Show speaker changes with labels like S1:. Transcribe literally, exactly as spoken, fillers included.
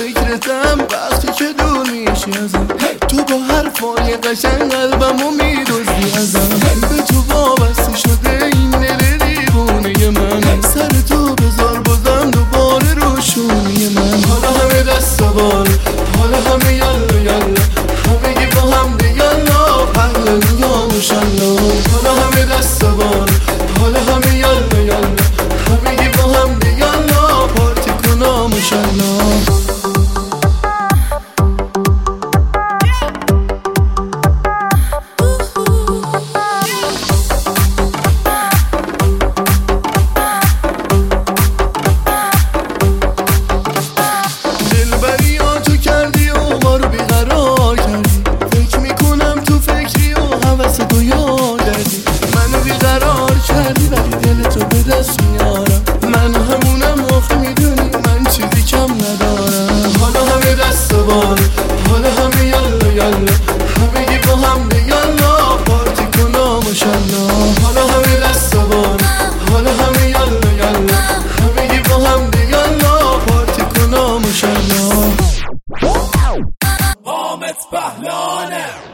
S1: فکرتم وقتی که دور میشی ازم. تو با حرفای قشنگ قلبمو میدزدی ازم. به تو وابسته شده این دل دیوونه من. سر تو بذار بازم دوباره روشونی من. حالا همه دست و بال، حالا همه یالا یالا، همگی با هم دیگه یالا، پهلوی یا مشالله. حالا همه دست و بال، حالا همه یالا یالا، همگی با هم دیگه یالا، پارتی کنا مشالله. من همونم آخه میدونی من چیزی کم ندارم. حالا همه دست و بال، حالا همه یالا یالا، همگی با هم دیگه یالا، پارتی کنا ماشالله. حالا همه دست و بال، حالا همه یالا یالا، همگی با هم دیگه یالا، پارتی کنا ماشالله.
S2: حامد پهلوانه